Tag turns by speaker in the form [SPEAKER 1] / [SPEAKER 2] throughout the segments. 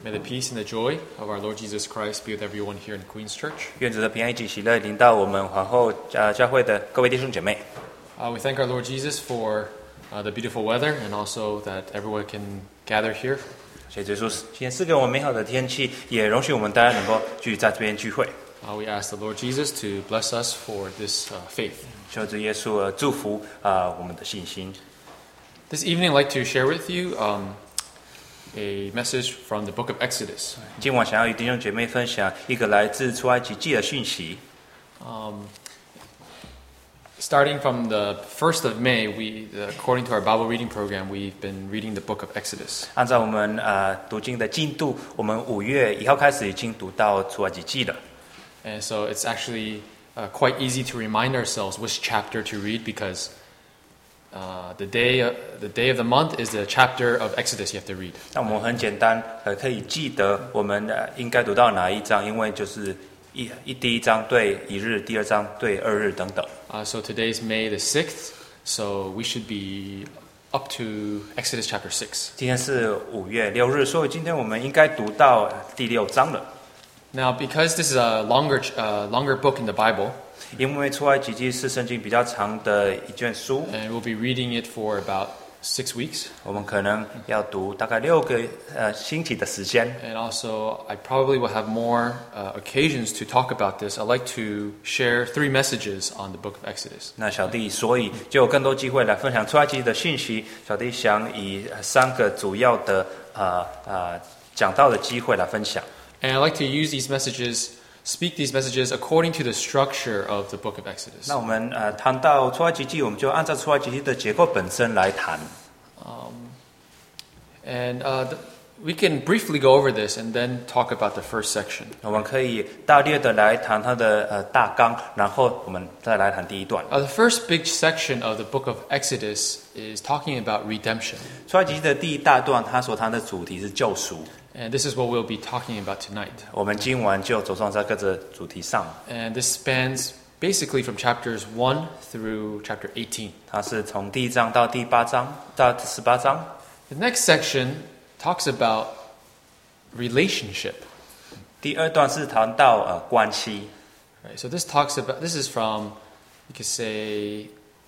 [SPEAKER 1] May the peace and the joy of our Lord Jesus Christ be with everyone here in Queen's Church.
[SPEAKER 2] 愿主的平安以及喜乐临到我们皇后教会的各位弟兄姐妹。
[SPEAKER 1] We thank our Lord Jesus for the beautiful weather and also that everyone can gather here.
[SPEAKER 2] 谢谢耶稣，今天赐给我们美好的天气，也容许我们大家能够聚集在这边聚会。
[SPEAKER 1] We ask the Lord Jesus to bless us for this faith.
[SPEAKER 2] 求主耶稣祝福我们的信心。
[SPEAKER 1] This evening, I'd like to share with you a message from the book of Exodus.
[SPEAKER 2] 今晚想要与弟兄姐妹分享一个来自出埃及记的讯息。
[SPEAKER 1] Starting from the 1st of May, according to our Bible reading program, we've been reading the book of Exodus.
[SPEAKER 2] 按照我们读经的进度，我们5月1号开始已经读到出埃及记了。
[SPEAKER 1] And so it's actually quite easy to remind ourselves which chapter to read because the day of the month is the chapter of Exodus you have to read.
[SPEAKER 2] 那我们很简单，可以记得我们应该读到哪一章，因为就是第一章对一日，第二章对2日等等。
[SPEAKER 1] So today's May the 6th, so we should be up to Exodus chapter 6.
[SPEAKER 2] 今天是5月6日，所以今天我们应该读到第6章了。
[SPEAKER 1] Now, because this is a longer book in the Bible,
[SPEAKER 2] 因为出埃及记是圣经比较长的一卷书，
[SPEAKER 1] and we'll be reading it for about 6 weeks.
[SPEAKER 2] 我们可能要读大概6个星期的时间。
[SPEAKER 1] And also, I probably will have more occasions to talk about this. I'd like to share 3 messages on the book of Exodus.
[SPEAKER 2] 那小弟所以就有更多机会来分享出埃及的讯息。小弟想以3个主要的讲道的机会来分享。
[SPEAKER 1] And I'd like to use speak these messages according to the structure of the book of Exodus.
[SPEAKER 2] 那我们谈到出埃及记，我们就按照出埃及记的结构本身来谈。
[SPEAKER 1] We can briefly go over this and then talk about the first section.
[SPEAKER 2] 我们可以大略的来谈它的大纲，然后我们再来谈第一段。
[SPEAKER 1] The first big section of the book of Exodus is talking about redemption.
[SPEAKER 2] 出埃及记的第一大段，它所谈的主题是救赎。
[SPEAKER 1] And this is what we'll be talking about tonight.
[SPEAKER 2] 我们今晚就走上这个主题上。
[SPEAKER 1] And this spans basically from chapters 1 through chapter 18.
[SPEAKER 2] 它是从第1章到第8章到18章。
[SPEAKER 1] The next section talks about relationship.
[SPEAKER 2] 第2段是谈到关系。
[SPEAKER 1] Right, so this is from, you could say,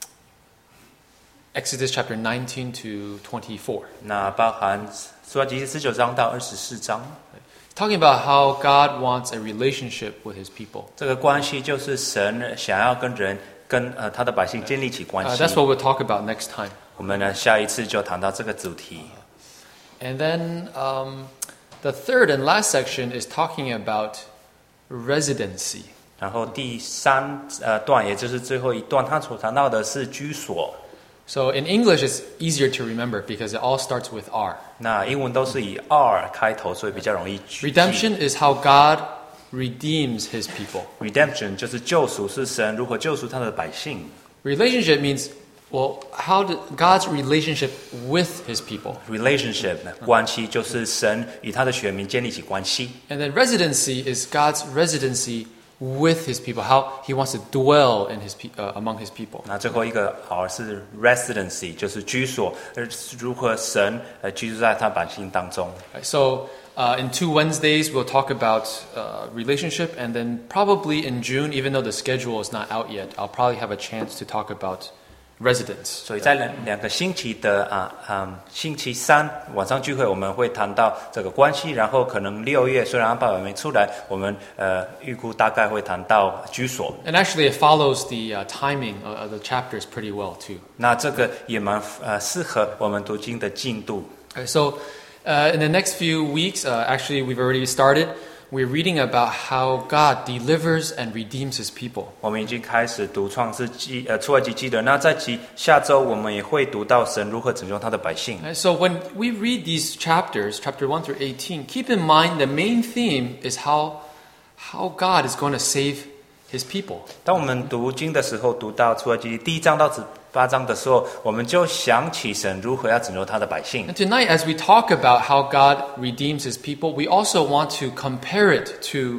[SPEAKER 1] Exodus chapter 19 to 24.
[SPEAKER 2] 那包含出埃及记19章到24章。
[SPEAKER 1] Talking about how God wants a relationship with His people.
[SPEAKER 2] 这个关系就是神想要跟他的百姓建立起关系。
[SPEAKER 1] That's what we'll talk about next time.
[SPEAKER 2] 我们呢下一次就谈到这个主题。
[SPEAKER 1] And then the third and last section is talking about residency.
[SPEAKER 2] 然后第3段，也就是最后一段，他所谈到的是居所。
[SPEAKER 1] So in English, it's easier to remember because it all starts with R.
[SPEAKER 2] 那英文都是以 R 开头，所以比较容易记。
[SPEAKER 1] Redemption is how God redeems His people.
[SPEAKER 2] Redemption 就是救赎，是神如何救赎他的百姓。
[SPEAKER 1] Relationship means, well, God's relationship with His people.
[SPEAKER 2] Relationship 关系就是神与他的选民建立起关系。
[SPEAKER 1] And then residency is God's residency with His people, how He wants to dwell in among His people.
[SPEAKER 2] 那最后一个 R 是 residency， 就是居所，如何神居住在他百姓当中。
[SPEAKER 1] So in 2 Wednesdays we'll talk about relationship, and then probably in June, even though the schedule is not out yet, I'll probably have a chance to talk about residence.
[SPEAKER 2] 所以在2个星期的星期3晚上聚会，我们会谈到这个关系，然后可能6月虽然安排还没出来，我们预估大概会谈到居所。
[SPEAKER 1] And actually, it follows the timing of the chapters pretty well too.
[SPEAKER 2] 那这个也蛮适合我们读经的进度。
[SPEAKER 1] So in the next few weeks, actually we've already started. We're reading about how God delivers and redeems His people.
[SPEAKER 2] 我们已经开始读出埃及记了。那在下周我们也会读到神如何拯救他的百姓。
[SPEAKER 1] So when we read these chapters, chapter 1 through 18, keep in mind the main theme is how God is going to save His people.
[SPEAKER 2] 当我们读经的时候，读到出埃及记第1章到8章的时候，我们就想起神如何要拯救他的百姓。
[SPEAKER 1] And tonight, as we talk about how God redeems His people, we also want to compare it to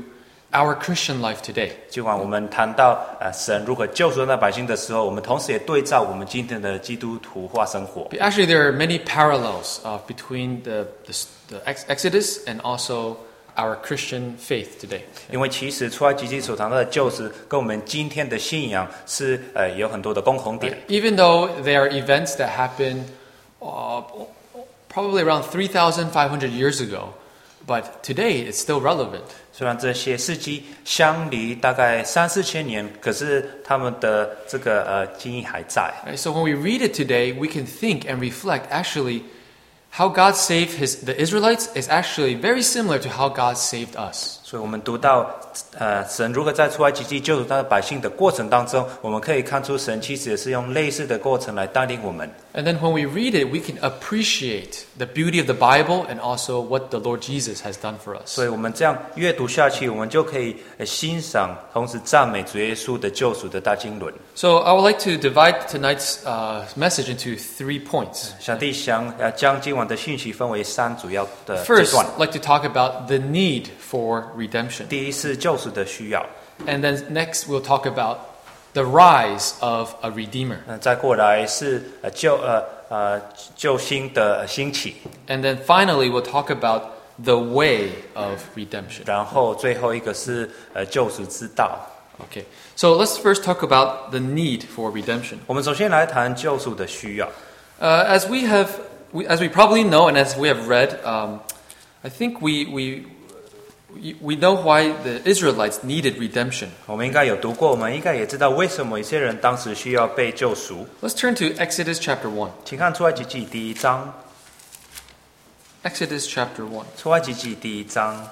[SPEAKER 1] our Christian life today.
[SPEAKER 2] 尽管我们谈到神如何救赎那百姓的时候，我们同时也对照我们今天的基督徒化生活。
[SPEAKER 1] Actually, there are many parallels between the Exodus and also our Christian faith today.
[SPEAKER 2] 因为其实出埃及记所谈到的救赎，跟我们今天的信仰是有很多的共同点。
[SPEAKER 1] Even though they are events that happened probably around 3,500 years ago, but today it's still relevant.
[SPEAKER 2] 虽然这些事迹相离大概3-4千年，可是他们的这个记忆还在。
[SPEAKER 1] So when we read it today, we can think and reflect. Actually, how God saved the Israelites is actually very similar to how God saved us.
[SPEAKER 2] 所以我们读到神如何在出埃及记救赎他的百姓的过程当中，我们可以看出神其实也是用类似的过程来带领我们。
[SPEAKER 1] And then when we read it, we can appreciate the beauty of the Bible and also what the Lord Jesus has done for us.
[SPEAKER 2] 所以我们这样阅读下去，我们就可以欣赏，同时赞美主耶稣的救赎的大经纶。
[SPEAKER 1] So I would like to divide tonight's message into 3 points.
[SPEAKER 2] 小弟想将今晚的信息分为3主要的阶
[SPEAKER 1] First,
[SPEAKER 2] 段。
[SPEAKER 1] I'd like to talk about the need for redemption.
[SPEAKER 2] 第一是救赎的需要，
[SPEAKER 1] And then next, we'll talk about the rise of a redeemer.
[SPEAKER 2] 再过来是救星的兴起，
[SPEAKER 1] And then finally, we'll talk about the way of redemption.
[SPEAKER 2] 然后最后一个是救赎之道。
[SPEAKER 1] Okay, so let's first talk about the need for redemption.
[SPEAKER 2] 我们首先来谈救赎的需要。
[SPEAKER 1] As we probably know and as we have read, I think we know why the Israelites needed redemption.
[SPEAKER 2] 我们应该有读过，我们应该也知道为什么一些人当时需要被救赎。
[SPEAKER 1] Let's turn to Exodus chapter 1.
[SPEAKER 2] 请看出埃及记第1章，
[SPEAKER 1] Exodus chapter 1.
[SPEAKER 2] 出埃及记第1章。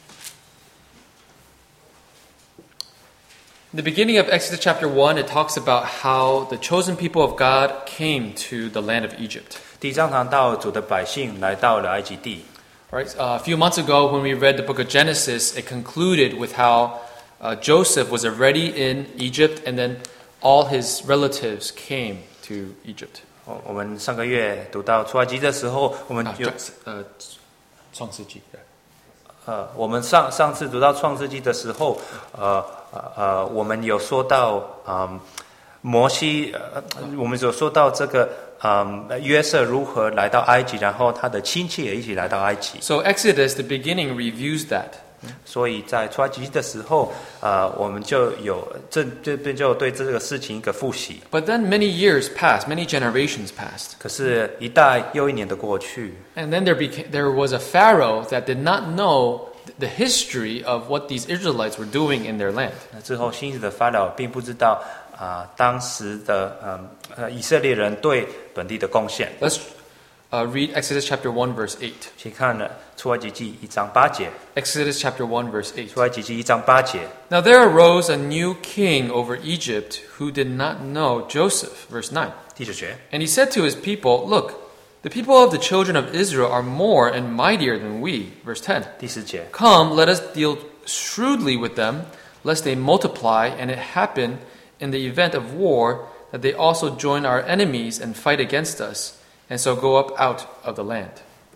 [SPEAKER 1] In the beginning of Exodus chapter 1, it talks about how the chosen people of God came to the land of Egypt.
[SPEAKER 2] 第1章谈到主的百姓来到了埃及地。
[SPEAKER 1] Right? A few months ago, when we read the book of Genesis, it concluded with how Joseph was already in Egypt, and then all his relatives came to Egypt.
[SPEAKER 2] 我们上个月读到出埃及的时候，我们有
[SPEAKER 1] 创世纪。
[SPEAKER 2] 我们上次读到创世纪的时候，我们有说到摩西，我们有说到这个约瑟如何来到埃及，然后他的亲戚也一起来到埃及。
[SPEAKER 1] So Exodus, the beginning, reviews that.
[SPEAKER 2] 所以在出埃及的时候，我们就有这边就对这个事情一个复习。
[SPEAKER 1] But then many years passed, many generations passed.
[SPEAKER 2] 可是，一代又一年的过去，
[SPEAKER 1] And then there was a Pharaoh that did not know the history of what these Israelites were doing in their land.
[SPEAKER 2] 那之后新的法老并不知道当时的以色列人对本地的贡献。
[SPEAKER 1] Let's read Exodus chapter 1, verse 8.
[SPEAKER 2] 请看了出埃及记1章8节，
[SPEAKER 1] Exodus chapter 1, verse 8.
[SPEAKER 2] 出埃及记1章8节。
[SPEAKER 1] Now there arose a new king over Egypt who did not know Joseph. Verse 9.
[SPEAKER 2] 第9节，
[SPEAKER 1] And he said to his people, Look, the people of the children of Israel are more and mightier than we. Verse 10.
[SPEAKER 2] 第10节，
[SPEAKER 1] Come, let us deal shrewdly with them, lest they multiply, and it happen in the event of war that they also join our enemies and fight against us, and so go up out of the land.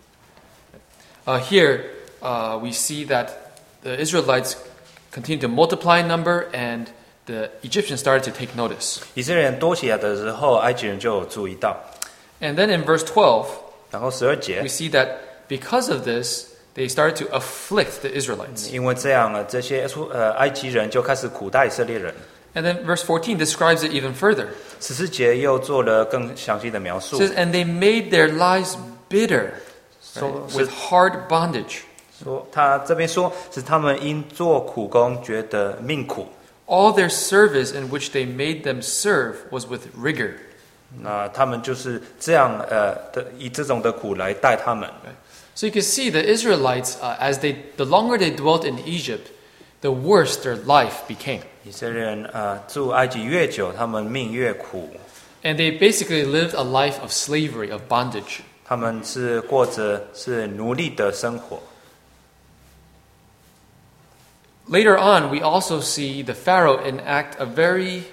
[SPEAKER 1] Here we see that the Israelites continued to multiply in number, and the Egyptians started to take notice.
[SPEAKER 2] 以色列人多起来的时候，埃及人就有注意到。
[SPEAKER 1] And then in verse 12,
[SPEAKER 2] 然后12节
[SPEAKER 1] we，see that because of this, they started to afflict the Israelites.
[SPEAKER 2] 因为这样呢，这些埃及人就开始苦待以色列人。
[SPEAKER 1] And then verse 14 describes it even further.
[SPEAKER 2] 14节又做了更详细的描
[SPEAKER 1] It
[SPEAKER 2] 述，
[SPEAKER 1] says, And they made their lives bitter, right, with hard bondage.
[SPEAKER 2] 说他这边说是他们因做苦工觉得命苦，
[SPEAKER 1] All their service in which they made them serve was with rigor.
[SPEAKER 2] 那他们就是这样以这种的苦来待他们。
[SPEAKER 1] So you can see the Israelites, the longer they dwelt in Egypt, the worse their life became.
[SPEAKER 2] 以色列人住埃及越久，他们命越苦，
[SPEAKER 1] And they basically lived a life of slavery, of bondage.
[SPEAKER 2] 他们是过着是奴隶的生活。
[SPEAKER 1] Later on, we also see the Pharaoh enact a very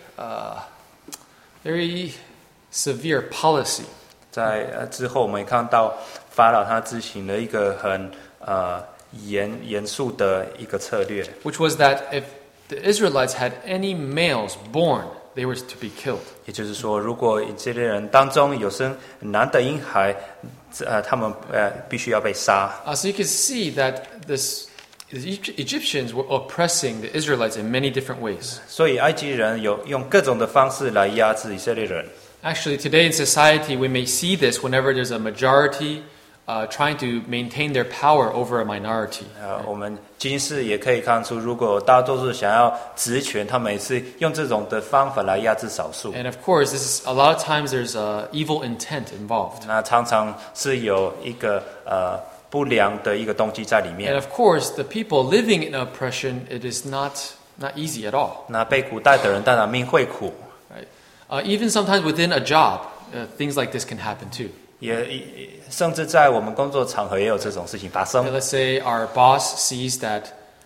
[SPEAKER 1] severe policy.
[SPEAKER 2] 在之后，我们看到法老他执行了一个很严肃的一个策略，
[SPEAKER 1] which was that if the Israelites had any males born, they were to be killed.
[SPEAKER 2] 也就是说，如果以色列人当中有生男的婴孩，他们必须要被杀。
[SPEAKER 1] So you can see that the Egyptians were oppressing the Israelites in many different ways.
[SPEAKER 2] 所以埃及人有用各种的方式来压制以色列人。
[SPEAKER 1] Actually, today in society, we may see this whenever there's a majority trying to maintain their power over a minority.
[SPEAKER 2] 我们今世也可以看出，如果大多数想要职权，他们也是用这种的方法来压制少数。
[SPEAKER 1] And of course, this is a lot of times there's evil intent involved.
[SPEAKER 2] 那常常是有一个不良的一个动机在里
[SPEAKER 1] And
[SPEAKER 2] 面。
[SPEAKER 1] of course, the people living in oppression, it is not easy at all.
[SPEAKER 2] 那被古代的人当然命会苦，
[SPEAKER 1] Right? Even sometimes within a job, things like this can happen too.
[SPEAKER 2] 也甚至在我们工作场合也有这种事情发生。
[SPEAKER 1] Let's say our boss sees that,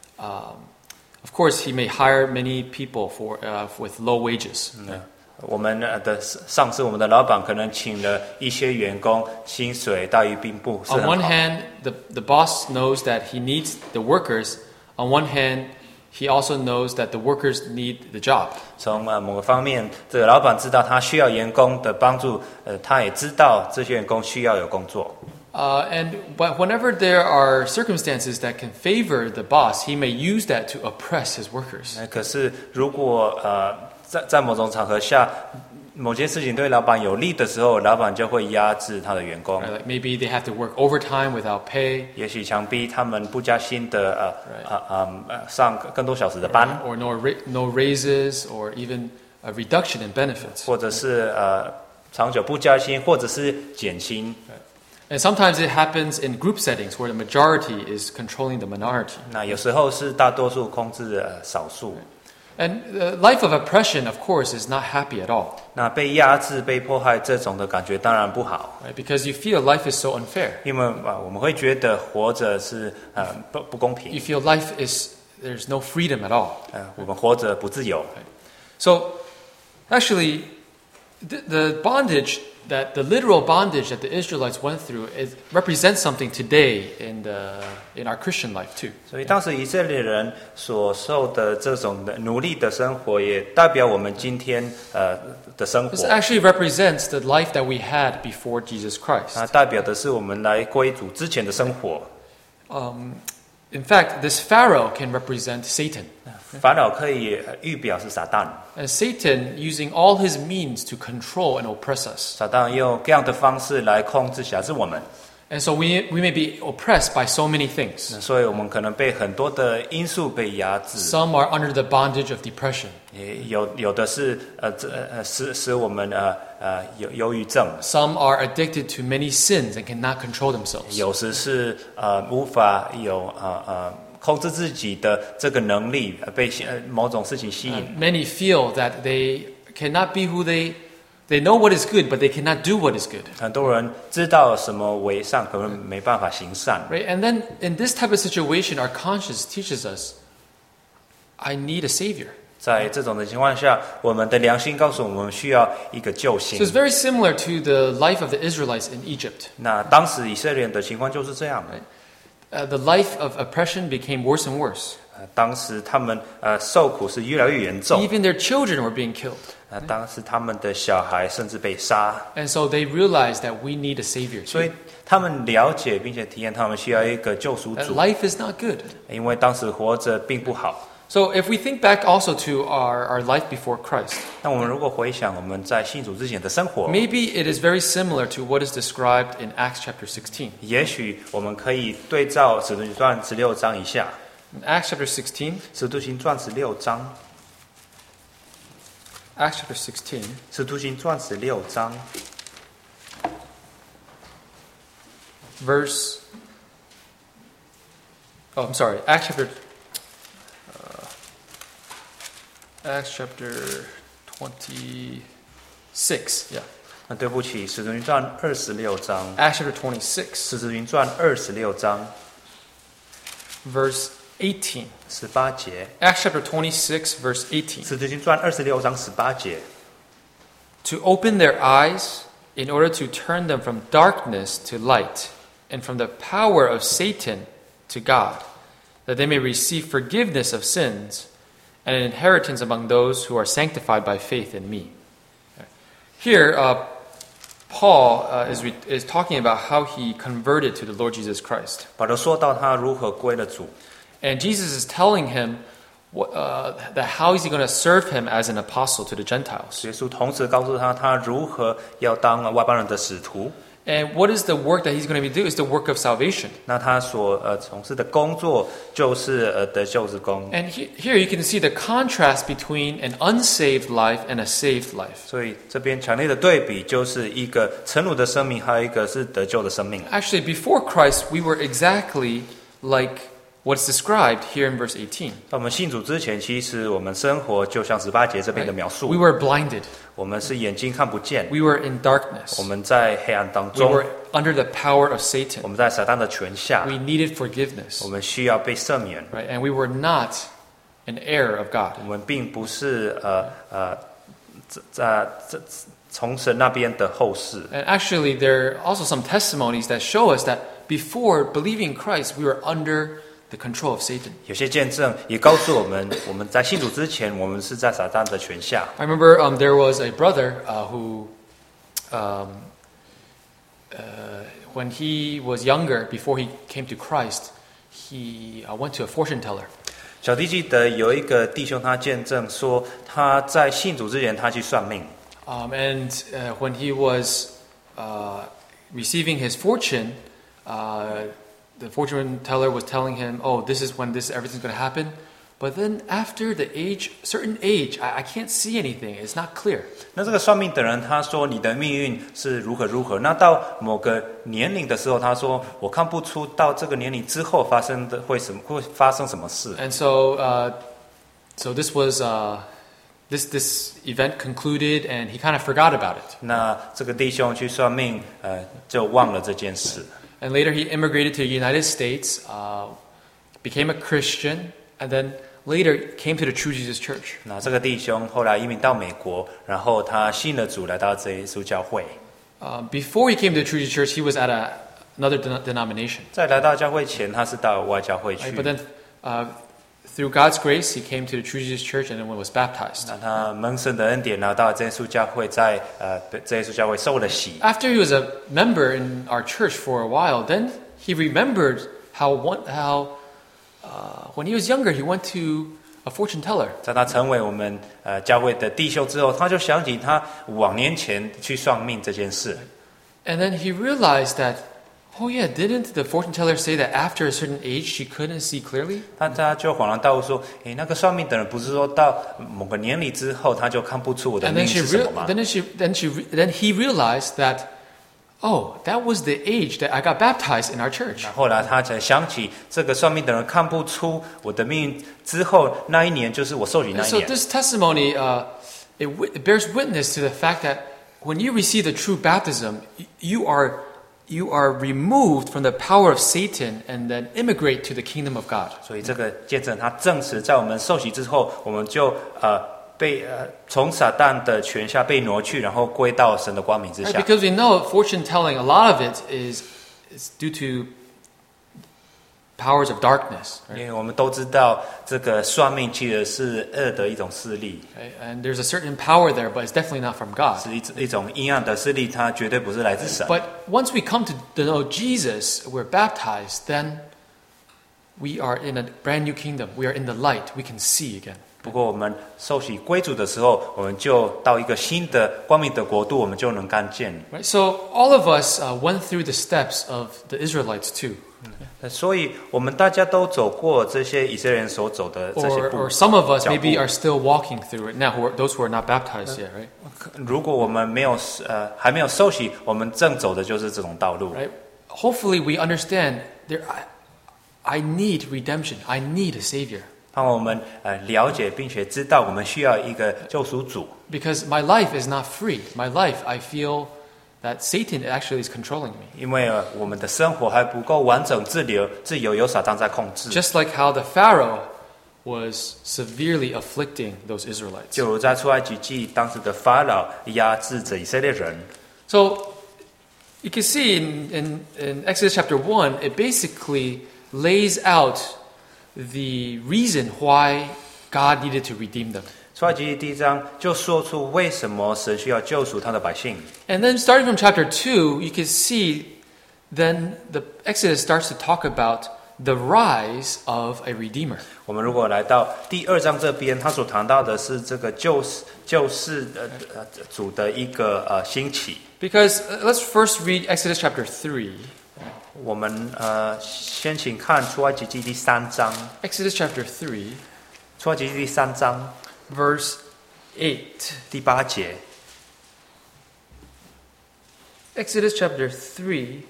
[SPEAKER 1] of course, he may hire many people with low wages.
[SPEAKER 2] 我们的上司，我们的老板可能请了一些员工，薪水待遇并不是
[SPEAKER 1] On
[SPEAKER 2] 很
[SPEAKER 1] one
[SPEAKER 2] 好。
[SPEAKER 1] hand, the boss knows that he needs the workers. On one hand, he also knows that the workers need the job.
[SPEAKER 2] 从某个方面，这个老板知道他需要员工的帮助，他也知道这些员工需要有工作。
[SPEAKER 1] But whenever there are circumstances that can favor the boss, he may use that to oppress his workers.
[SPEAKER 2] 可是如果在某种场合下，某件事情对老板有利的时候，老板就会压制他的员工，
[SPEAKER 1] Right? Like maybe they have to work overtime without pay,
[SPEAKER 2] 也许强逼他们不加薪的上更多小时的班，
[SPEAKER 1] or no raises, or even a reduction in benefits.
[SPEAKER 2] 或者是长久不加薪，或者是减薪。
[SPEAKER 1] And sometimes it happens in group settings where the majority is controlling the minority.
[SPEAKER 2] 那有时候是大多数控制少数。
[SPEAKER 1] And the life of oppression, of course, is not happy at all,
[SPEAKER 2] 那被压制、被迫害这种的感觉当然不好，
[SPEAKER 1] right? Because you feel life is so unfair.
[SPEAKER 2] 因为我们会觉得活着是不公
[SPEAKER 1] You
[SPEAKER 2] 平，
[SPEAKER 1] feel there's no freedom at all.
[SPEAKER 2] 我们活着不自由。
[SPEAKER 1] So, actually, the bondage the literal bondage that the Israelites went through, it represents something today in our Christian life too.
[SPEAKER 2] 所以当时以色列人所受的这种的奴隶的生活，也代表我们今天的生
[SPEAKER 1] This
[SPEAKER 2] 活。
[SPEAKER 1] actually represents the life that we had before Jesus Christ.
[SPEAKER 2] 它代表的是我们来归主之前的生活。
[SPEAKER 1] In fact, this Pharaoh can represent Satan.
[SPEAKER 2] 法老可以预表是撒旦，
[SPEAKER 1] And Satan using all his means to control and oppress us.
[SPEAKER 2] 撒旦用各样的方式来控制辖制我们。
[SPEAKER 1] And so we may be oppressed by so many things.
[SPEAKER 2] 所以我们可能被很多的因素被压制，
[SPEAKER 1] Some are under the bondage of depression.
[SPEAKER 2] 也有的是使我们有忧郁症，
[SPEAKER 1] Some are addicted to many sins and cannot control themselves.
[SPEAKER 2] 有时是无法有控制自己的这个能力，被某种事情吸引。
[SPEAKER 1] Many feel that they cannot be who they know what is good, but they cannot do what is good.
[SPEAKER 2] 很多人知道什么为善，可能没办法行善。
[SPEAKER 1] Right? And then in this type of situation, our conscience teaches us, I need a savior.
[SPEAKER 2] 在这种的情况下，我们的良心告诉我们需要一个救
[SPEAKER 1] So
[SPEAKER 2] 星
[SPEAKER 1] it's。very similar to the life of the Israelites in Egypt.
[SPEAKER 2] 那当时以色列人的情况就是这样。
[SPEAKER 1] The life of oppression became worse and worse.
[SPEAKER 2] 当时他们受苦是越来越严重。
[SPEAKER 1] Even their children were being killed.
[SPEAKER 2] 当时他们的小孩甚至被杀。
[SPEAKER 1] And so they realized that we need a savior
[SPEAKER 2] 所
[SPEAKER 1] too.
[SPEAKER 2] 以他们了解并且体验，他们需要一个救赎
[SPEAKER 1] That
[SPEAKER 2] 主，
[SPEAKER 1] life is not good.
[SPEAKER 2] 因为当时活着并不好。
[SPEAKER 1] So if we think back also to our life before Christ,
[SPEAKER 2] 那我们如果回想我们在信主之前的生活，
[SPEAKER 1] maybe it is very similar to what is described in Acts chapter 16.
[SPEAKER 2] 也许我们可以对照《使徒行传》16章以下，
[SPEAKER 1] In Acts chapter 16,
[SPEAKER 2] 《使徒行传》16章，
[SPEAKER 1] Acts chapter 16,
[SPEAKER 2] 《使徒行传》16章
[SPEAKER 1] verse. Oh, I'm sorry. Acts chapter 26. Yeah,
[SPEAKER 2] 对不起，《使徒行传》26章，
[SPEAKER 1] Acts chapter 26,
[SPEAKER 2] 《使徒行传》26章
[SPEAKER 1] verse 18.
[SPEAKER 2] 18节，
[SPEAKER 1] Acts chapter 26, verse 18.
[SPEAKER 2] 《使徒行传》26章18节，
[SPEAKER 1] To open their eyes in order to turn them from darkness to light, and from the power of Satan to God, that they may receive forgiveness of sins and an inheritance among those who are sanctified by faith in me. Here, Paul is talking about how he converted to the Lord Jesus Christ.
[SPEAKER 2] 保罗说到他如何归了主，
[SPEAKER 1] And Jesus is telling him that how is he going to serve him as an apostle to the Gentiles.
[SPEAKER 2] 耶稣同时告诉他，他如何要当外邦人的使徒。
[SPEAKER 1] And what is the work that he's going to be doing? Is the work of salvation.
[SPEAKER 2] 那他所从事的工作就是得救之工。
[SPEAKER 1] And here you can see the contrast between an unsaved life and a saved life.
[SPEAKER 2] 所以这边强烈的对比就是一个臣奴的生命，还有一个是得救的生命。
[SPEAKER 1] Actually, before Christ, we were exactly like what's described here in verse 18.
[SPEAKER 2] 在我们信主之前，其实我们生活就像18节这边的描述，
[SPEAKER 1] We were blinded.
[SPEAKER 2] 我们是眼睛看不见，
[SPEAKER 1] We were in darkness.
[SPEAKER 2] 我们在黑暗当
[SPEAKER 1] We
[SPEAKER 2] 中，
[SPEAKER 1] were under the power of
[SPEAKER 2] 我
[SPEAKER 1] Satan.
[SPEAKER 2] 们在撒旦的权下，
[SPEAKER 1] We needed forgiveness.
[SPEAKER 2] 我们需要被赦免。
[SPEAKER 1] Right? And we were not an heir of God.
[SPEAKER 2] 我们并不是从神那边的后世。
[SPEAKER 1] And actually, there are also some testimonies that show us that before believing Christ, we were under the control of Satan.
[SPEAKER 2] 有些见证也告诉我们，我们在信主之前，我们是在撒旦的权下。
[SPEAKER 1] I remember there was a brother who, when he was younger, before he came to Christ, he went to a fortune teller.
[SPEAKER 2] 小弟记得有一个弟兄，他见证说，他在信主之前，他去算命。
[SPEAKER 1] And when he was receiving his fortune, the fortune teller was telling him, "Oh, this is when everything's going to happen." But then after the certain age, I can't see anything. It's not clear.
[SPEAKER 2] 那这个算命的人他说你的命运是如何如何。那到某个年龄的时候，他说我看不出到这个年龄之后会发生什么事。
[SPEAKER 1] And so, so this was this event concluded, and he kind of forgot about it.
[SPEAKER 2] 那这个弟兄去算命，就忘了这件事。
[SPEAKER 1] And later, he immigrated to the United States, became a Christian, and then later came to the True Jesus Church.
[SPEAKER 2] 那这个弟兄后来移民到美国，然后他信了主，来到这耶稣教会。
[SPEAKER 1] Before he came to the True Jesus Church, he was at another denomination.
[SPEAKER 2] 在来到教会前，他是到外教会
[SPEAKER 1] Right?
[SPEAKER 2] 去。
[SPEAKER 1] But then, through God's grace, he came to the True Jesus Church and then was baptized.
[SPEAKER 2] 那他蒙神的恩典，来到这耶稣教会，在这耶稣教会受了洗。
[SPEAKER 1] After he was a member in our church for a while, then he remembered how when he was younger, he went to a fortune teller.
[SPEAKER 2] 在他成为我们教会的弟兄之后，他就想起他往年前去算命这件事。
[SPEAKER 1] And then he realized that, oh yeah, didn't the fortune teller say that after a certain age she couldn't see clearly?
[SPEAKER 2] 他就恍然大悟说：“诶，那个算命的人不是说到某个年龄之后，他就看不出我的
[SPEAKER 1] And
[SPEAKER 2] 命
[SPEAKER 1] then
[SPEAKER 2] 是什么吗？”
[SPEAKER 1] then he realized that, oh, that was the age that I got baptized in our church.
[SPEAKER 2] 后来他才想起，这个算命的人看不出我的命运之后，那一年就是我受洗那
[SPEAKER 1] And
[SPEAKER 2] 一
[SPEAKER 1] so
[SPEAKER 2] 年。
[SPEAKER 1] this testimony, it bears witness to the fact that when you receive the true baptism, you are removed from the power of Satan and then immigrate to the kingdom of God.
[SPEAKER 2] 所以这个见证，他证实在我们受洗之后，我们就被从撒旦的权下被挪去，然后归到神的光明之
[SPEAKER 1] Right?
[SPEAKER 2] 下。
[SPEAKER 1] Because we know fortune telling, a lot of it is due to powers of darkness.
[SPEAKER 2] 因
[SPEAKER 1] Right?
[SPEAKER 2] 为我们都知道，这个算命其实是恶的一种势力，
[SPEAKER 1] Okay? And there's a certain power there, but it's definitely not from God.
[SPEAKER 2] 是一种阴暗的势力，它绝对不是来自神。
[SPEAKER 1] But once we come to know Jesus, we're baptized, then we are in a brand new kingdom. We are in the light. We can see again.
[SPEAKER 2] 不过我们受洗归主的时候，我们就到一个新的光明的国度，我们就能看见。
[SPEAKER 1] Right? So all of us went through the steps of the Israelites too.
[SPEAKER 2] 所以我们大家都走过这些以色列人所走的这些步。
[SPEAKER 1] Or some of us
[SPEAKER 2] 脚步
[SPEAKER 1] maybe are still walking through it now, those who are not baptized yet, right?
[SPEAKER 2] 如果我们还没有受洗，我们正走的就是这种道路。
[SPEAKER 1] Right? Hopefully we understand I need redemption. I need a savior.
[SPEAKER 2] 让我们了解并且知道，我们需要一个救赎主。
[SPEAKER 1] Because my life is not free. My life, I feel that Satan actually is controlling me.
[SPEAKER 2] 因为我们的生活还不够完整自由有撒旦在控制。
[SPEAKER 1] Just like how the Pharaoh was severely afflicting those Israelites.
[SPEAKER 2] 就如在出埃及记，当时的法老压制着以色列人。
[SPEAKER 1] So you can see in Exodus chapter 1, it basically lays out the reason why God needed to redeem them.
[SPEAKER 2] 出埃及记第一章就说出为什么神需要救赎他的百姓。
[SPEAKER 1] And then starting from chapter 2, you can see then the Exodus starts to talk about the rise of a redeemer.
[SPEAKER 2] 我们如果来到第2章这边，他所谈到的是这个救世主的一个兴起。
[SPEAKER 1] Because let's first read Exodus chapter 3.
[SPEAKER 2] 我们先请看出埃及记第3章。
[SPEAKER 1] Exodus chapter 3,
[SPEAKER 2] 出埃及记第3章
[SPEAKER 1] verse 8.
[SPEAKER 2] 第8节。
[SPEAKER 1] Exodus chapter 3,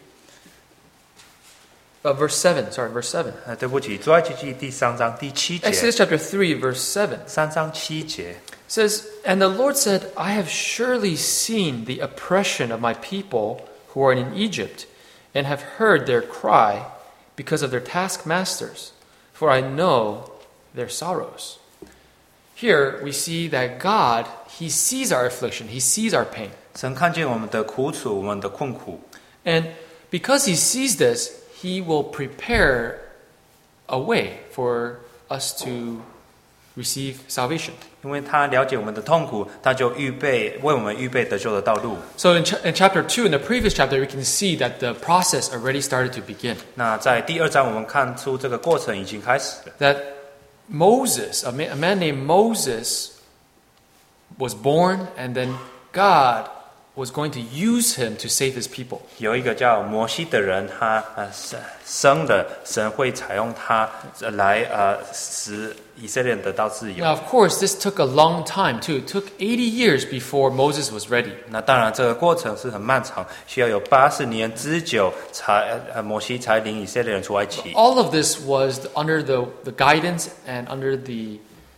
[SPEAKER 1] verse 7. Sorry, verse 7.
[SPEAKER 2] 对不起，出埃及记第3章第7节。
[SPEAKER 1] Exodus chapter 3, verse 7.
[SPEAKER 2] 3章7节。
[SPEAKER 1] says, And the Lord said, I have surely seen the oppression of my people who are in Egypt, and have heard their cry because of their taskmasters, for I know their sorrows. Here we see that God, He sees our affliction, He sees our pain.
[SPEAKER 2] 神看见我们的苦楚，我们的困苦，
[SPEAKER 1] And because He sees this, He will prepare a way for us to receive salvation.
[SPEAKER 2] 因为他了解我们的痛苦，他就为我们预备得救的道路。
[SPEAKER 1] So in chapter 2, in the previous chapter, we can see that the process already started to begin.
[SPEAKER 2] 那在第2章，我们看出这个过程已经开始了。
[SPEAKER 1] That Moses, a man named Moses, was born, and then God was going to use him to save his people.
[SPEAKER 2] 有一个叫摩西的人，他生了，神会采用他来使以色列人得到自由。
[SPEAKER 1] Now, of course, this took a long time too. It took 80 years before Moses was ready.
[SPEAKER 2] 那当然，这个过程是很漫长，需要有80年之久，摩西才领以色列人出埃及。
[SPEAKER 1] All of this was under the guidance and under the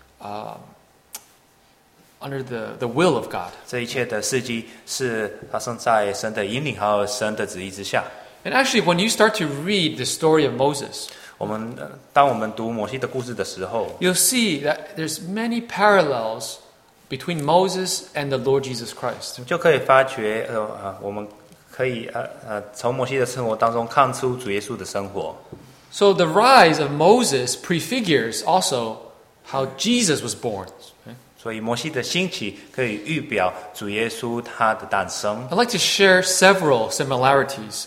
[SPEAKER 1] will of God.
[SPEAKER 2] 这一切的事迹是发生在神的引领还有神的旨意之下。
[SPEAKER 1] And actually, when you start to read the story of Moses,
[SPEAKER 2] 当我们读摩西的故事的时候，
[SPEAKER 1] you'll see that there's many parallels between Moses and the Lord Jesus Christ.
[SPEAKER 2] 就可以发觉我们可以从摩西的生活当中看出主耶稣的生活。
[SPEAKER 1] So the rise of Moses prefigures also how Jesus was born.
[SPEAKER 2] 所以摩西的兴起可以预表主耶稣他的诞生。
[SPEAKER 1] I'd like to share several similarities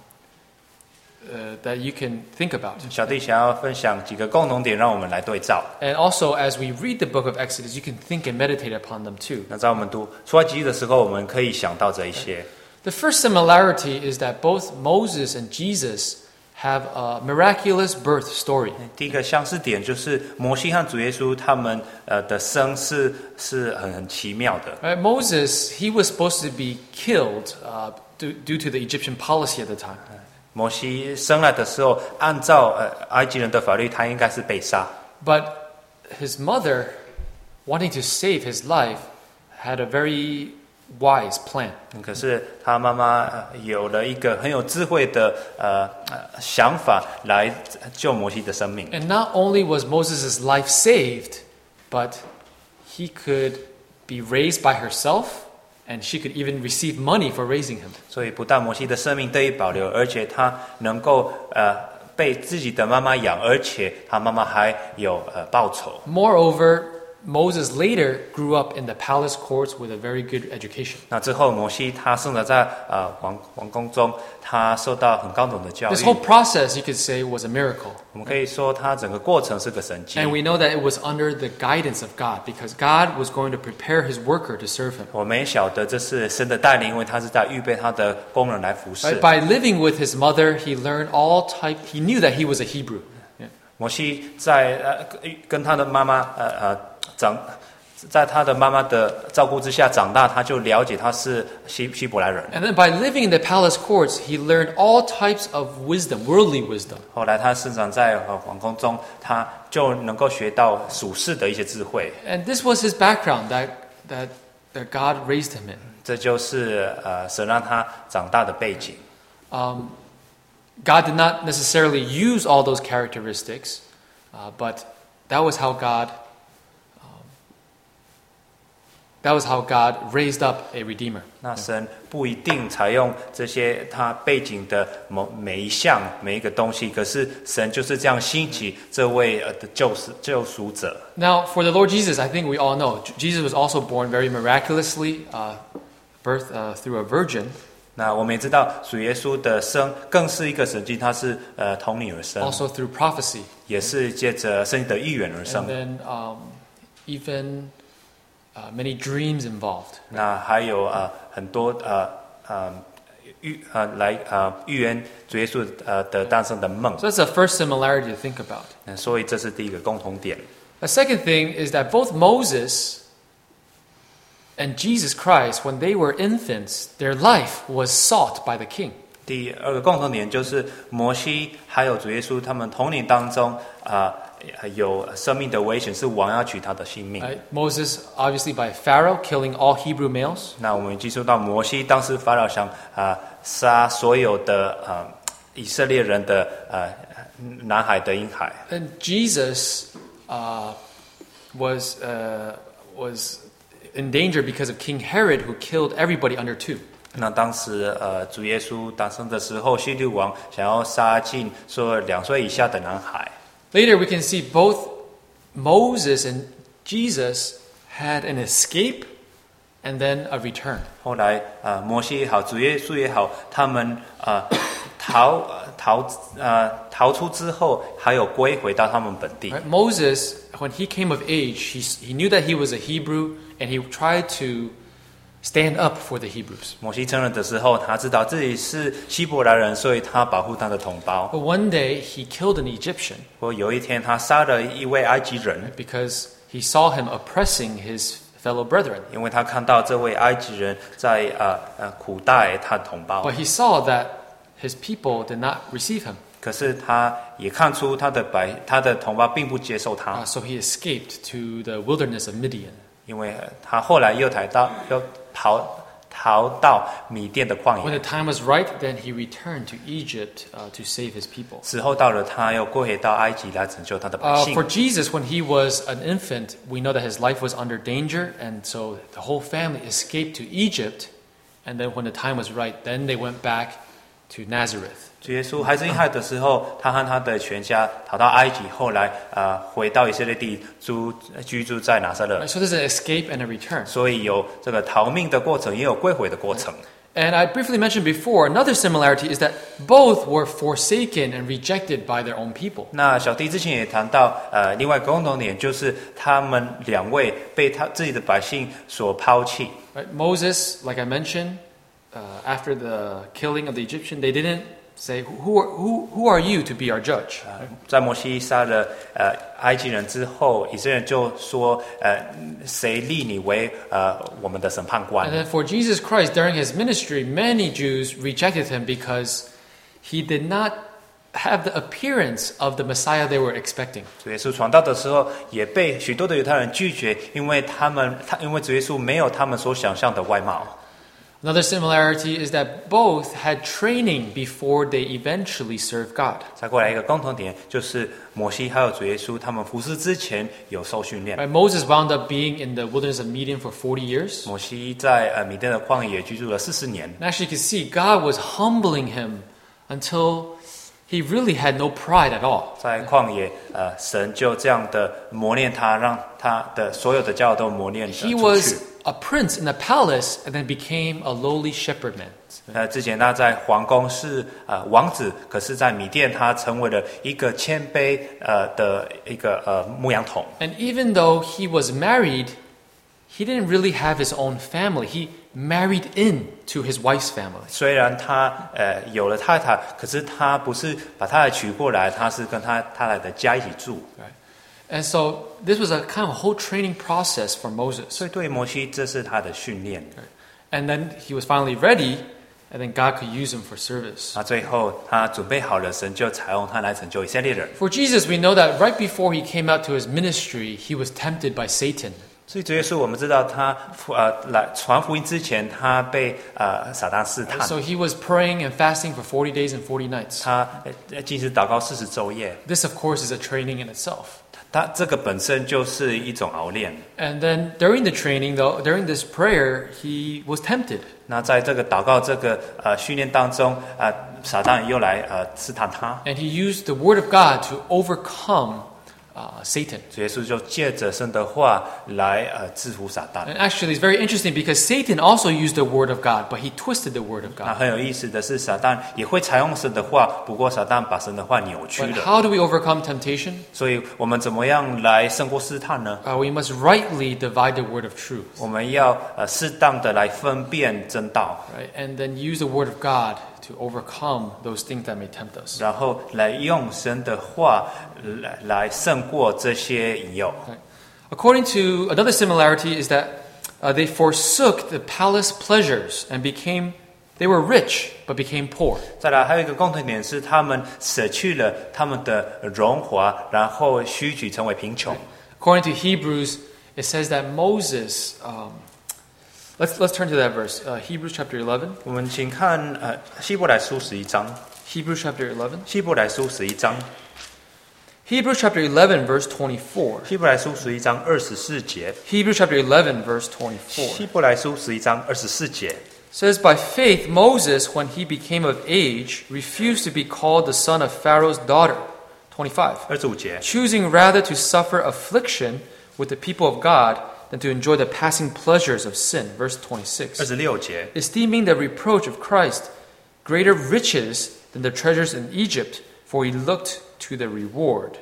[SPEAKER 1] that you can think about.
[SPEAKER 2] 小弟想要分享几个共同点，让我们来对照。
[SPEAKER 1] And also, as we read the book of Exodus, you can think and meditate upon them too.
[SPEAKER 2] 那在我们读出埃及记的时候，我们可以想到这一些。
[SPEAKER 1] The first similarity is that both Moses and Jesus have a miraculous birth story.
[SPEAKER 2] 第一个相似点就是摩西和主耶稣他们的生是很奇妙的。
[SPEAKER 1] Right? Moses, he was supposed to be killed due to the Egyptian policy at the time.
[SPEAKER 2] 摩西生来的时候，按照埃及人的法律，他应该是被杀。
[SPEAKER 1] But his mother, wanting to save his life, had a very wise plan.
[SPEAKER 2] 可是他妈妈有了一个很有智慧的想法来救摩西的生命。
[SPEAKER 1] And not only was Moses' life saved, but he could be raised by herself, and she could even receive money for raising him.
[SPEAKER 2] 所以不但摩西的生命得以保留，而且他能够被自己的妈妈养，而且他妈妈还有报酬。
[SPEAKER 1] Moreover, Moses later grew up in the palace courts with a very good education.
[SPEAKER 2] 那之后，摩西他生活在皇宫中，他受到很高等的教育。
[SPEAKER 1] This whole process, you could say, was a miracle.
[SPEAKER 2] 我们可以说，他整个过程是个神迹。
[SPEAKER 1] And we know that it was under the guidance of God, because God was going to prepare his worker to serve him.
[SPEAKER 2] 我们也晓得这是神的带领，因为他是在预备他的工人来服侍。
[SPEAKER 1] Right? By living with his mother, he learned he knew that he was a Hebrew. Yeah.
[SPEAKER 2] 摩西在跟他的妈妈在他的妈妈的照顾之下长大，他就了解他是希伯来人。
[SPEAKER 1] And then by living in the palace courts, he learned all types of wisdom, worldly wisdom.
[SPEAKER 2] 后来他生长在皇宫中，他就能够学到属世的一些智慧。
[SPEAKER 1] And this was his background that God raised him in.
[SPEAKER 2] 这就是神让他长大的背景。
[SPEAKER 1] God did not necessarily use all those characteristics, but that was how God That was how God raised up a redeemer.
[SPEAKER 2] 那神不一定采用这些他背景的每一项每一个东西，可是神就是这样兴起这位的救赎者。
[SPEAKER 1] Now, for the Lord Jesus, I think we all know Jesus was also born very miraculously, birth through a virgin.
[SPEAKER 2] 那我们也知道，主耶稣的生更是一个神迹，他是童女而生，
[SPEAKER 1] Also through prophecy.
[SPEAKER 2] 也是借着圣经的预言而
[SPEAKER 1] And
[SPEAKER 2] 生。
[SPEAKER 1] then even many dreams involved.
[SPEAKER 2] 那还有很多预言主耶稣的诞生的梦。
[SPEAKER 1] So that's the first similarity to think about.
[SPEAKER 2] 所以这是第一个共同点。
[SPEAKER 1] The second thing is that both Moses and Jesus Christ, when they were infants, their life was sought by the king.
[SPEAKER 2] 第二个共同点就是摩西还有主耶稣他们童年当中有生命的危险，是王要取他的性命。
[SPEAKER 1] Moses, obviously by Pharaoh, killing all Hebrew males.
[SPEAKER 2] 那我们记述到摩西当时法老想杀所有的以色列人的男孩的婴孩。
[SPEAKER 1] And Jesus was in danger because of King Herod, who killed everybody under 2.
[SPEAKER 2] 那当时主耶稣诞生的时候，希律王想要杀尽所有2岁以下的男孩。
[SPEAKER 1] Later, we can see both Moses and Jesus had an escape and then a return.
[SPEAKER 2] 后来摩西也好，主耶稣也好，他们逃出之后，还有归回到他们本地。
[SPEAKER 1] Right? Moses, when he came of age, he knew that he was a Hebrew, and he tried to stand up for the Hebrews.
[SPEAKER 2] 摩西成人的时候，他知道自己是希伯来人，所以他保护他的同胞。
[SPEAKER 1] But one day, he killed an Egyptian
[SPEAKER 2] 或有一天，他杀了一位埃及人，
[SPEAKER 1] because he saw him oppressing his fellow brethren.
[SPEAKER 2] 因为他看到这位埃及人在苦待他的同胞。
[SPEAKER 1] But he saw that his people did not receive him.
[SPEAKER 2] 可是他也看出他的同胞并不接受他，
[SPEAKER 1] So he escaped to the wilderness of Midian.
[SPEAKER 2] 因为他后来又逃到米甸的旷
[SPEAKER 1] When
[SPEAKER 2] 野。
[SPEAKER 1] the time was right, then he returned to Egypt to save his people.
[SPEAKER 2] 时候到了，他又归回到埃及来拯救他的百姓。
[SPEAKER 1] For Jesus, when he was an infant, we know that his life was under danger, and so the whole family escaped to Egypt. And then when the time was right, then they went back to Nazareth.
[SPEAKER 2] 主耶稣还是婴孩的时候，他和他的全家逃到埃及，后来回到以色列地居住在拿撒勒。
[SPEAKER 1] So there's an escape and a return.
[SPEAKER 2] 所以有这个逃命的过程，也有归回的过程。
[SPEAKER 1] And I briefly mentioned before, another similarity is that both were forsaken and rejected by their own people.
[SPEAKER 2] 那小弟之前也谈到，另外一个共同点就是他们2位被他自己的百姓所抛弃。
[SPEAKER 1] Right? Moses, like I mentioned, after the killing of the Egyptian, they didn't say, who are you to be our judge?
[SPEAKER 2] 在摩西杀了埃及人之后，以色列人就说，谁立你为我们的审判官
[SPEAKER 1] And then for Jesus Christ, during his ministry, many Jews rejected him because he did not have the appearance of the Messiah they were expecting.
[SPEAKER 2] 主耶稣传道的时候，也被许多的犹太人拒绝，因为主耶稣没有他们所想象的外貌。
[SPEAKER 1] Another similarity is that both had training before they eventually served God.
[SPEAKER 2] 再过来一个共同点，就是摩西还有主耶稣他们服侍之前有受训练。
[SPEAKER 1] Right? Moses wound up being in the wilderness of Midian for 40 years.
[SPEAKER 2] 摩西在米甸的旷野居住了40年。
[SPEAKER 1] And actually, you can see God was humbling him until he really had no pride at all.
[SPEAKER 2] 在旷野，神就这样的磨练他，让他的所有的骄傲都磨练
[SPEAKER 1] He
[SPEAKER 2] 出
[SPEAKER 1] was
[SPEAKER 2] 去。
[SPEAKER 1] a prince in the palace and then became a lowly shepherd man.
[SPEAKER 2] 之前他在皇宫是王子，可是在米甸他成为了一个谦卑的一个牧羊童。
[SPEAKER 1] And even though he was married, he didn't really have his own family. He married into his wife's family.
[SPEAKER 2] 虽然他有了太太，可是他不是把太太娶过来，他是跟他太太的家一起住。
[SPEAKER 1] Right? And so this was a kind of a whole training process for Moses.
[SPEAKER 2] 所以对摩西，这是他的训练。
[SPEAKER 1] And then he was finally ready, and then God could use him for service.
[SPEAKER 2] 那最后他准备好了，神就采用他来拯救以色列人。
[SPEAKER 1] For Jesus, we know that right before he came out to his ministry, he was tempted by Satan.
[SPEAKER 2] 所以主耶稣，我们知道他来传福音之前，他被撒旦试探。
[SPEAKER 1] So he was praying and fasting for 40 days and 40 nights.
[SPEAKER 2] 他禁食祷告40昼夜。
[SPEAKER 1] This, of course, is a training in itself.
[SPEAKER 2] 它这个本身就是一种熬炼。
[SPEAKER 1] And then during the training, though, during this prayer, he was tempted.
[SPEAKER 2] 那在这个祷告这个训练当中撒旦又来试探他，
[SPEAKER 1] And he used the word of God to overcome Satan.
[SPEAKER 2] 主耶稣就借着神的话来制服撒旦。
[SPEAKER 1] And actually, it's very interesting because Satan also used the word of God, but he twisted the word of
[SPEAKER 2] 那
[SPEAKER 1] God.
[SPEAKER 2] 很有意思的是，撒旦也会采用神的话，不过撒旦把神的话扭曲
[SPEAKER 1] But
[SPEAKER 2] 了。
[SPEAKER 1] how do we overcome temptation?
[SPEAKER 2] 所以我们怎么样来胜过试探呢？
[SPEAKER 1] We must rightly divide the word of truth,
[SPEAKER 2] 我们要适当的来分辨真道，
[SPEAKER 1] right? And then use the word of God to overcome those things that may tempt us.
[SPEAKER 2] 然后来用神的话来胜过这些引诱。
[SPEAKER 1] According to another similarity is that they forsook the palace pleasures and they were rich but became poor.
[SPEAKER 2] 再来，还有一个共同点是，他们舍去了他们的荣华，然后虚举成为贫穷。
[SPEAKER 1] According to Hebrews, it says that Moses. Let's turn to that verse. Hebrews chapter 11.
[SPEAKER 2] 我们请看希伯来书11章，
[SPEAKER 1] Hebrews chapter 11.
[SPEAKER 2] 希伯来书11章，
[SPEAKER 1] Hebrews chapter 11, verse 24.
[SPEAKER 2] 希伯来书11章24节，
[SPEAKER 1] Hebrews chapter 11, verse 24.
[SPEAKER 2] 希伯来书11章24节。
[SPEAKER 1] Says, by faith, Moses, when he became of age, refused to be called the son of Pharaoh's daughter. 25.
[SPEAKER 2] 25节，
[SPEAKER 1] Choosing rather to suffer affliction with the people of God than to enjoy the passing pleasures of sin. Verse 26.
[SPEAKER 2] 26节，
[SPEAKER 1] Esteeming the reproach of Christ greater riches than the treasures in Egypt, for he looked to the reward.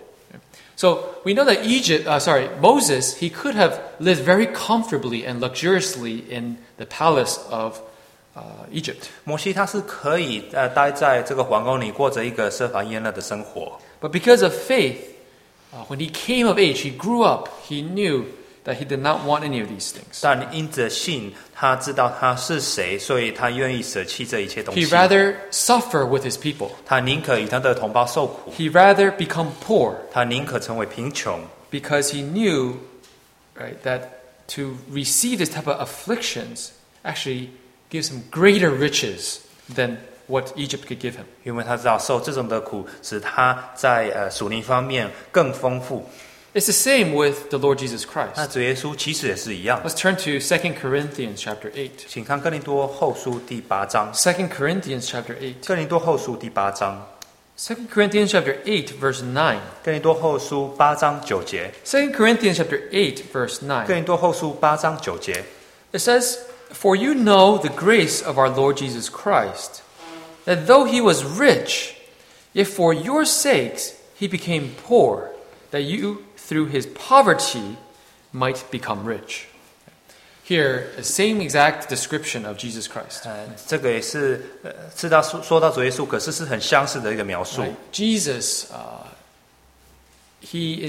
[SPEAKER 1] So we know that Moses, he could have lived very comfortably and luxuriously in the palace of Egypt.
[SPEAKER 2] 摩西他是可以待在这个皇宫里过着一个奢华宴乐的生活，
[SPEAKER 1] But because of faith, when he came of age, he grew up, he knew that he did not want any of these things.
[SPEAKER 2] 但因着信，他知道他是谁，所以他愿意舍弃这一切东
[SPEAKER 1] He
[SPEAKER 2] 西。
[SPEAKER 1] rather suffer with his people.
[SPEAKER 2] 他宁可与他的同胞受苦，
[SPEAKER 1] He rather become poor
[SPEAKER 2] 他宁可成为贫穷，
[SPEAKER 1] because he knew, right, that to receive this type of afflictions actually gives him greater riches than what Egypt could give him.
[SPEAKER 2] 因为他知道受这种的苦，使他在属灵方面更丰富。
[SPEAKER 1] It's the same with the Lord Jesus
[SPEAKER 2] 那
[SPEAKER 1] Christ.
[SPEAKER 2] 主耶稣其实也是一样。
[SPEAKER 1] Let's turn to 2 Corinthians chapter 8.
[SPEAKER 2] 请看哥林多后书第8章，
[SPEAKER 1] 2 Corinthians chapter 8.
[SPEAKER 2] 哥林多后书第8章，
[SPEAKER 1] 2 Corinthians chapter 8 verse 9.
[SPEAKER 2] 哥林多后书8章9节，
[SPEAKER 1] 2 Corinthians chapter 8 verse 9.
[SPEAKER 2] 哥林多后书8章9节。
[SPEAKER 1] It says, "For you know the grace of our Lord Jesus Christ, that though he was rich, yet for your sakes he became poor, that you through his poverty might become rich." Here, the same exact description of Jesus Christ.
[SPEAKER 2] 这个也是说到主耶稣，可是是很相似的一个描述。
[SPEAKER 1] Right? Jesus, he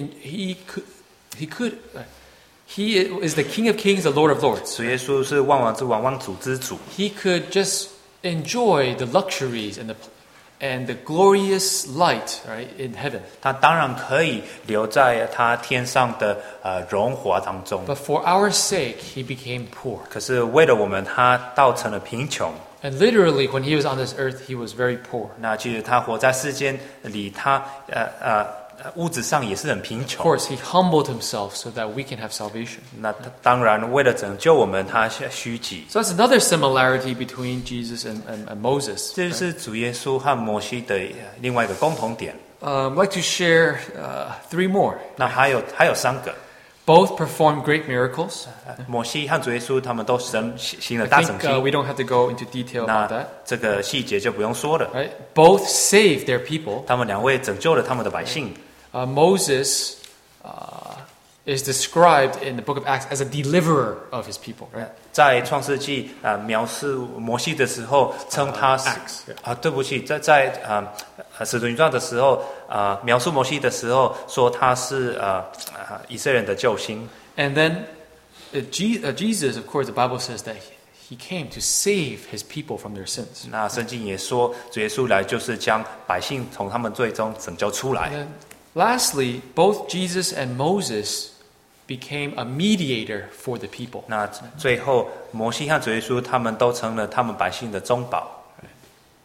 [SPEAKER 1] is the King of Kings, the Lord of Lords.
[SPEAKER 2] 主耶稣是万王之王，万主之主，
[SPEAKER 1] He could just enjoy the luxuries and the glorious light, right, in heaven.
[SPEAKER 2] 他当然可以留在他天上的荣华当中。
[SPEAKER 1] But for our sake, he became poor.
[SPEAKER 2] 可是为了我们，他倒成了贫穷。
[SPEAKER 1] And literally, when he was on this earth, he was very poor.
[SPEAKER 2] 那其实他活在世间里，他物质上也是很贫
[SPEAKER 1] Of
[SPEAKER 2] 穷。
[SPEAKER 1] course, he humbled himself so that we can have salvation.
[SPEAKER 2] 那他当然为了拯救我们，他虚己。
[SPEAKER 1] So that's another similarity between Jesus and Moses.
[SPEAKER 2] 这就是主耶稣和摩西的另外一个共同点。
[SPEAKER 1] I'd like to share 3 more.
[SPEAKER 2] 那还有3个，
[SPEAKER 1] Both performed great miracles.
[SPEAKER 2] 摩西和主耶稣他们都行了
[SPEAKER 1] I
[SPEAKER 2] 大神
[SPEAKER 1] think
[SPEAKER 2] 迹。
[SPEAKER 1] we don't have to go into detail about
[SPEAKER 2] 那
[SPEAKER 1] that.
[SPEAKER 2] 这个细节就不用说了。
[SPEAKER 1] Right? Both saved their people.
[SPEAKER 2] 他们2位拯救了他们的百姓。
[SPEAKER 1] Moses is described in the book of Acts as a deliverer of his people. Right?
[SPEAKER 2] 在创世纪描述摩西的时候，称他是
[SPEAKER 1] Acts,
[SPEAKER 2] 对不起，在使徒行传的时候描述摩西的时候，说他是以色列人的救星。
[SPEAKER 1] And then Jesus, of course, the Bible says that he came to save his people from their sins.
[SPEAKER 2] 那圣经也说，主耶稣来就是将百姓从他们罪中拯救出
[SPEAKER 1] And
[SPEAKER 2] 来。
[SPEAKER 1] then, lastly, both Jesus and Moses became a mediator for the people.
[SPEAKER 2] 那最后，摩西和主耶稣他们都成了他们百姓的中保。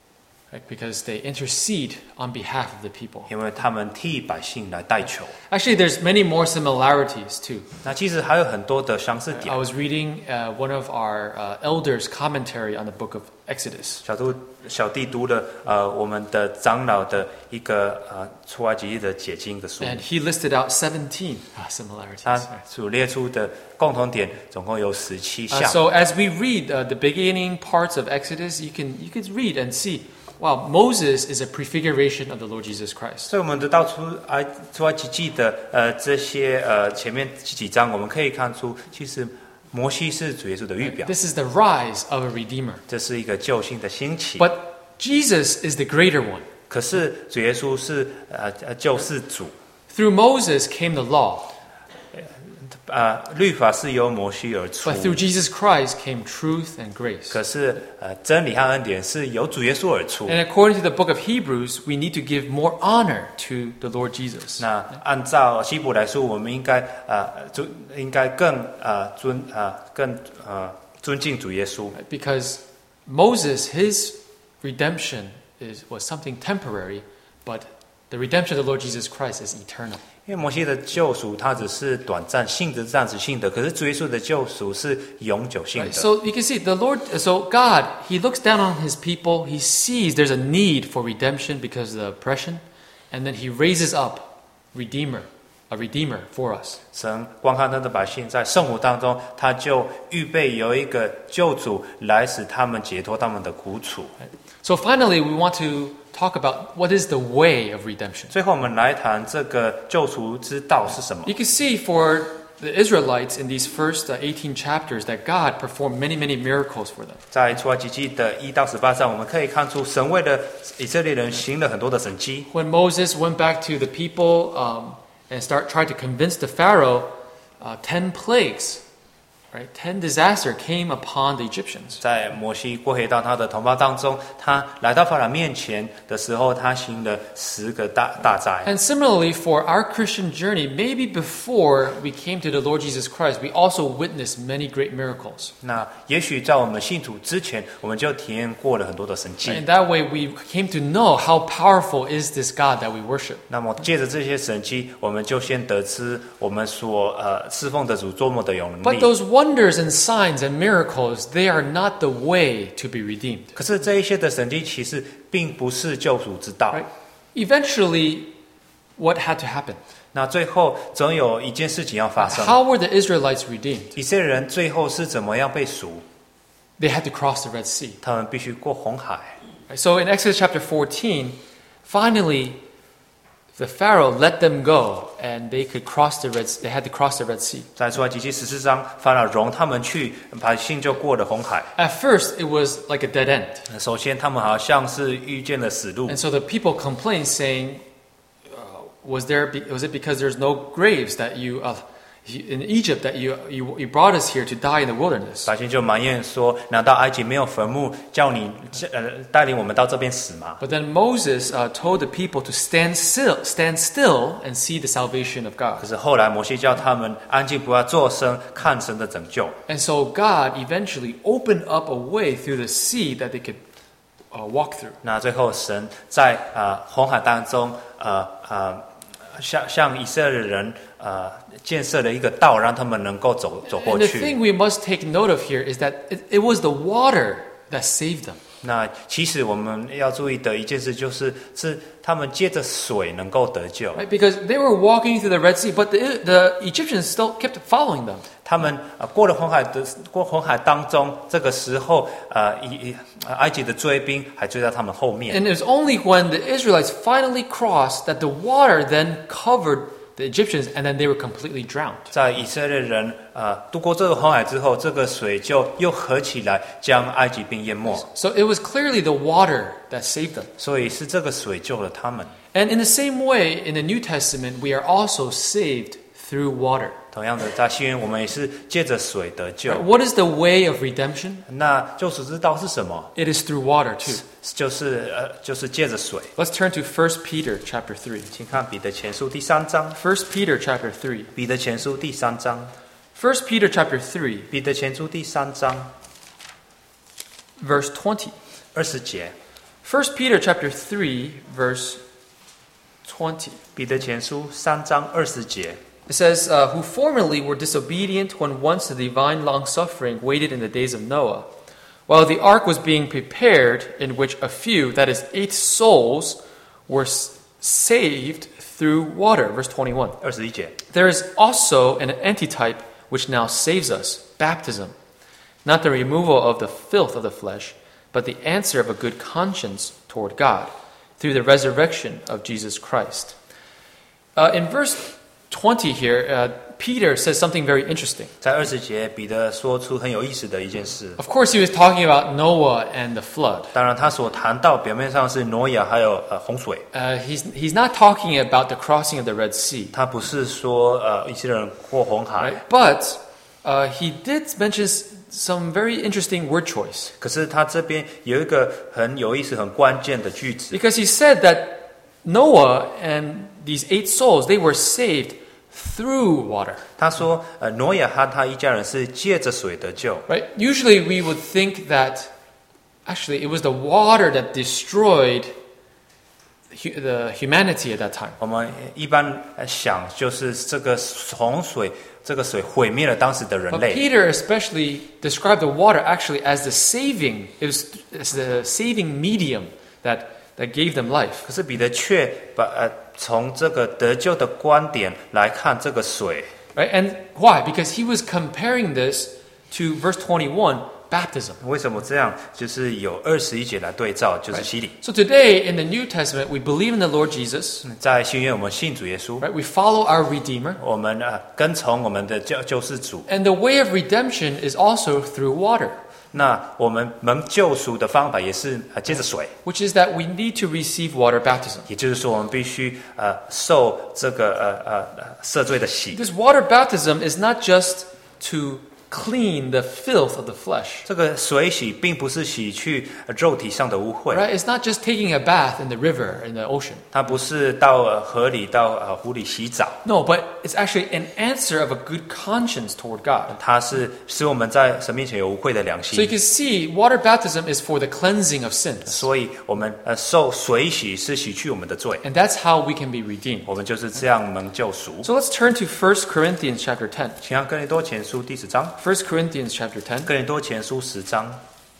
[SPEAKER 1] right? Because they intercede on behalf of the people.
[SPEAKER 2] 因为他们替百姓来代求。
[SPEAKER 1] Actually, there's many more similarities too.
[SPEAKER 2] 那其实还有很多的相似
[SPEAKER 1] I
[SPEAKER 2] 点。
[SPEAKER 1] was reading one of our elders' commentary on the book of Exodus.
[SPEAKER 2] 小弟读了我们的长老的一个出埃及记的解经的书，
[SPEAKER 1] And he listed out 17 similarities.
[SPEAKER 2] 他所列出的共同点总共有17项。
[SPEAKER 1] So as we read the beginning parts of Exodus, you can read and see, wow, Moses is a prefiguration of the Lord Jesus Christ.
[SPEAKER 2] 所以我们得到出埃及记的这些前面几章，我们可以看出，其实摩西是主耶稣的预表，
[SPEAKER 1] This is the rise of a redeemer.
[SPEAKER 2] 这是一个救星的兴起。
[SPEAKER 1] But Jesus is the greater one.
[SPEAKER 2] 可是主耶稣是救世主，
[SPEAKER 1] Through Moses came the law,
[SPEAKER 2] 律法是由摩西而出，
[SPEAKER 1] but through Jesus Christ came truth and grace.
[SPEAKER 2] 可是真理和恩典是由主耶稣而出。
[SPEAKER 1] And according to the book of Hebrews, we need to give more honor to the Lord Jesus.
[SPEAKER 2] 那按照希伯来书，我们应该更尊敬主耶稣，
[SPEAKER 1] Because Moses, his redemption was something temporary, but the redemption of the Lord Jesus Christ is eternal.
[SPEAKER 2] 因为摩西的救赎它只是短暂性质、暂时性的，可是主耶稣的救赎是永久性的。
[SPEAKER 1] So you can see so God, he looks down on his people, he sees there's a need for redemption because of the oppression, and then he raises up a redeemer for us.
[SPEAKER 2] 神观看他的百姓在圣苦当中，他就预备有一个救主来使他们解脱他们的苦楚。
[SPEAKER 1] So finally, we want to talk about what is the way of redemption.
[SPEAKER 2] 最后，我们来谈这个救赎之道是什么。
[SPEAKER 1] You can see for the Israelites in these first 18 chapters that God performed many, many miracles for them.
[SPEAKER 2] 在出埃及记的1到18章，我们可以看出神为了以色列人行了很多的神迹。
[SPEAKER 1] When Moses went back to the people and tried to convince the Pharaoh, 10 plagues, right? 10 disaster came upon the Egyptians.
[SPEAKER 2] 在摩西过黑到他的同胞当中，他来到法老面前的时候，他行了10个大灾。
[SPEAKER 1] And similarly, for our Christian journey, maybe before we came to the Lord Jesus Christ, we also witnessed many great miracles.
[SPEAKER 2] 那也许在我们信主之前，我们就体验过了很多的神迹。
[SPEAKER 1] In that way, we came to know how powerful is this God that we worship.
[SPEAKER 2] 那么借着这些神迹，我们就先得知我们所侍奉的主多么的有能
[SPEAKER 1] But
[SPEAKER 2] 力。
[SPEAKER 1] those wonders and signs and miracles, they are not the way to be redeemed.
[SPEAKER 2] 可是这一些的神迹其实并不是救赎之道。
[SPEAKER 1] Right? Eventually, what had to happen?
[SPEAKER 2] 那最后总有一件事情要发生。
[SPEAKER 1] How were the Israelites redeemed?
[SPEAKER 2] 以色列人最后是怎么样被赎？
[SPEAKER 1] They had to cross the Red Sea.
[SPEAKER 2] 他们必须过红海。
[SPEAKER 1] Right? So in Exodus chapter 14, finally, the Pharaoh let them go, and they could cross the Red. They had to cross the Red Sea.
[SPEAKER 2] 在出埃及记14章，法老容他们去，百姓就过了红海。
[SPEAKER 1] At first, it was like a dead end,
[SPEAKER 2] 首先，他们好像是遇见了死路，
[SPEAKER 1] and so the people complained, saying, "Was it because there's no graves that you in Egypt that you brought us here to die in the wilderness?"
[SPEAKER 2] 百姓就埋怨说：“难道埃及没有坟墓，叫你带领我们到这边死吗？”
[SPEAKER 1] But then Moses told the people to stand still, and see the salvation of
[SPEAKER 2] 可
[SPEAKER 1] God.
[SPEAKER 2] 是后来摩西叫他们安静，不要作声，看神的拯救。
[SPEAKER 1] And so God eventually opened up a way through the sea that they could walk through.
[SPEAKER 2] 那最后神在红海当中向以色列人建设了一个道，让他们能够走过
[SPEAKER 1] And the
[SPEAKER 2] 去。
[SPEAKER 1] thing we must take note of here is that it was the water that saved them.
[SPEAKER 2] 那其实我们要注意的一件事就是他们借着水能够得救。
[SPEAKER 1] Right? Because they were walking through the Red Sea, but the Egyptians still kept following them.
[SPEAKER 2] 他们过红海当中，这个时候埃及的追兵还追在他们后面。
[SPEAKER 1] And it was only when the Israelites finally crossed that the water then covered the Egyptians, and then they were completely drowned.
[SPEAKER 2] 在以色列人渡过这个红海之后，这个水就又合起来，将埃及兵淹没。
[SPEAKER 1] So it was clearly the water that saved them.
[SPEAKER 2] 所以是这个水救了他们。
[SPEAKER 1] And in the same way, in the New Testament, we are also saved through water.
[SPEAKER 2] 同样的，在新约我们也是借着水得救。
[SPEAKER 1] What is the way of redemption?
[SPEAKER 2] 那救赎之道是什么？
[SPEAKER 1] It is through water too.
[SPEAKER 2] 就是借着水。
[SPEAKER 1] Let's turn to 1 Peter chapter 3.
[SPEAKER 2] 请看彼得前书第3章。
[SPEAKER 1] 1 Peter chapter 3.
[SPEAKER 2] 彼得前书第3章。
[SPEAKER 1] 1 Peter chapter 3,
[SPEAKER 2] 彼得前书第3章
[SPEAKER 1] verse 20.
[SPEAKER 2] 20节。
[SPEAKER 1] 1 Peter chapter 3, verse 20.
[SPEAKER 2] 彼得前书3章20节，
[SPEAKER 1] It says, who formerly were disobedient when once the divine long-suffering waited in the days of Noah, while the ark was being prepared, in which a few, that is 8 souls, were saved through water. Verse 21.
[SPEAKER 2] 21节，
[SPEAKER 1] There is also an antitype which now saves us, baptism, not the removal of the filth of the flesh, but the answer of a good conscience toward God, through the resurrection of Jesus Christ. In verse 20 here, Peter says something very interesting.
[SPEAKER 2] 在20节，彼得说出很有意思的一件事。
[SPEAKER 1] Of course, he was talking about Noah and the flood.
[SPEAKER 2] 当然，他所谈到表面上是挪亚还有洪水，
[SPEAKER 1] He's not talking about the crossing of the Red Sea,
[SPEAKER 2] 他不是说一些人过红海，
[SPEAKER 1] right? But he did mention some very interesting word choice.
[SPEAKER 2] 可是他这边有一个很有意思、很关键的句子，
[SPEAKER 1] Because he said that Noah and these 8 souls, they were saved through water.
[SPEAKER 2] 他说挪亚和他一家人是借着水得救。
[SPEAKER 1] Right? Usually we would think that actually it was the water that destroyed the humanity at that time.
[SPEAKER 2] 我们一般想就是这个洪水，这个水毁灭了当时的人
[SPEAKER 1] But
[SPEAKER 2] 类。
[SPEAKER 1] Peter especially described the water actually as the saving, it's the saving medium that gave them life.
[SPEAKER 2] 可是彼得却把从这个得救的观点来看这个水，
[SPEAKER 1] Right? And why? Because he was comparing this to verse 21, baptism.
[SPEAKER 2] 为什么这样？就是有21节来对照，就是洗礼。
[SPEAKER 1] So today in the New Testament, we believe in the Lord Jesus.
[SPEAKER 2] 在新约我们信主耶稣，
[SPEAKER 1] Right? We follow our Redeemer.
[SPEAKER 2] 我们跟从我们的救世主。
[SPEAKER 1] And the way of redemption is also through water,
[SPEAKER 2] 那我们蒙救赎的方法也是借着水，
[SPEAKER 1] which is that we need to receive water baptism.
[SPEAKER 2] 也就是说我们必须受这个赦罪的洗。
[SPEAKER 1] This water baptism is not just to clean the filth of the flesh.
[SPEAKER 2] 这个水洗并不是洗去肉体上的污秽，
[SPEAKER 1] Right? It's not just taking a bath in the river, in the ocean.
[SPEAKER 2] 它不是到河里到湖里洗澡，
[SPEAKER 1] No, but it's actually an answer of a good conscience toward God.
[SPEAKER 2] 它是使我们在神面前有无愧的良
[SPEAKER 1] So you
[SPEAKER 2] 心。
[SPEAKER 1] can see water baptism is for the cleansing of sins.
[SPEAKER 2] 所以我们受水洗是洗去我们的罪，
[SPEAKER 1] And that's how we can be redeemed.
[SPEAKER 2] 我们就是这样蒙救赎。
[SPEAKER 1] So let's turn to 1 Corinthians chapter 10.
[SPEAKER 2] 请看哥林多前书第10章，
[SPEAKER 1] 1 Corinthians chapter 10.
[SPEAKER 2] 哥林多前书10章，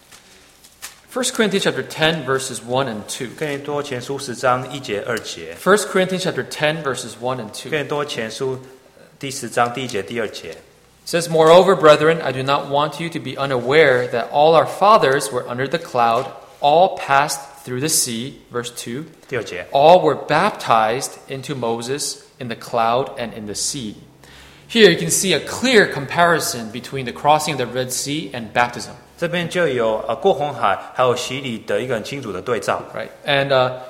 [SPEAKER 1] 1 Corinthians chapter 10 verses 1 and 2.
[SPEAKER 2] 哥林多前书10章1节2节，
[SPEAKER 1] 1 Corinthians chapter 10 verses 1 and 2.
[SPEAKER 2] 哥林多前书第10章第1节第2节。
[SPEAKER 1] It says, Moreover, brethren, I do not want you to be unaware that all our fathers were under the cloud, all passed through the sea, verse 2.
[SPEAKER 2] 第2节，
[SPEAKER 1] All were baptized into Moses in the cloud and in the sea. Here you can see a clear comparison between the crossing of the Red Sea and baptism.
[SPEAKER 2] 这边就有过红海还有洗礼的一个很清楚的对照。
[SPEAKER 1] Right? And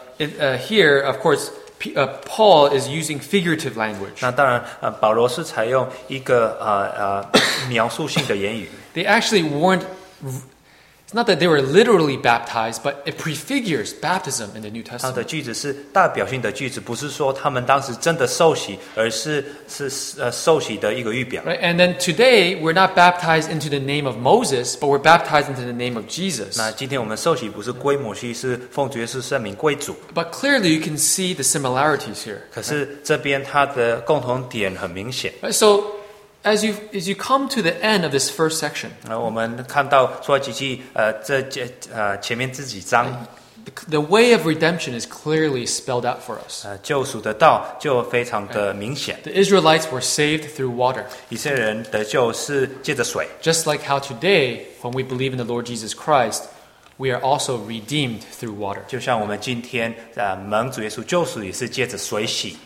[SPEAKER 1] here, of course, Paul is using figurative language.
[SPEAKER 2] 那当然，保罗是采用一个描述性的言语。
[SPEAKER 1] They actually weren't, it's not that they were literally baptized, but it prefigures baptism in the New
[SPEAKER 2] 它
[SPEAKER 1] Testament.
[SPEAKER 2] 的句子是代表性的句子，不是说他们当时真的受洗，而是受洗的一个预表。
[SPEAKER 1] Right? And then today, we're not baptized into the name of Moses, but we're baptized into the name of Jesus.
[SPEAKER 2] 那今天我们受洗不是归摩西，是奉主耶稣圣名归主。
[SPEAKER 1] But clearly, you can see the similarities here.
[SPEAKER 2] 可是这边它的共同点很明显。
[SPEAKER 1] Right? So, as you come to the end of this first section,
[SPEAKER 2] 我们看到出埃及记前面这几章，
[SPEAKER 1] the way of redemption is clearly spelled out for us.
[SPEAKER 2] 救赎的道就非常的明显。
[SPEAKER 1] The Israelites were saved through water,
[SPEAKER 2] 以色列人得救是借着水，
[SPEAKER 1] just like how today, when we believe in the Lord Jesus Christ, we are also redeemed through water.
[SPEAKER 2] 就像我们今天蒙主耶稣救赎也是借着水洗。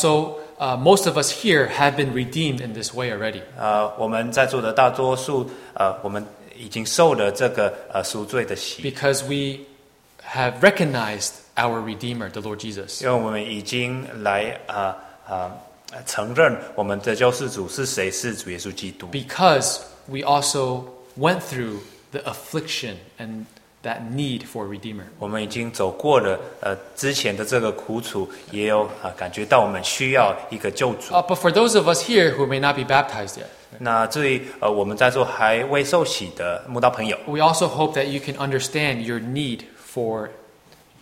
[SPEAKER 1] Most of us here have been redeemed in this way already.
[SPEAKER 2] 我们在座的大多数我们已经受了这个赎罪的洗，
[SPEAKER 1] Because we have recognized our Redeemer, the Lord Jesus.
[SPEAKER 2] 因为我们已经来承认我们的救世主是谁，是主耶稣基督。
[SPEAKER 1] Because we also went through the affliction and that need for a Redeemer.
[SPEAKER 2] 我们已经走过了之前的这个苦楚，也有感觉到我们需要一个救主。
[SPEAKER 1] But for those of us here who may not be baptized yet,
[SPEAKER 2] 那至于我们在座还未受洗的慕道朋友，
[SPEAKER 1] we also hope that you can understand your need for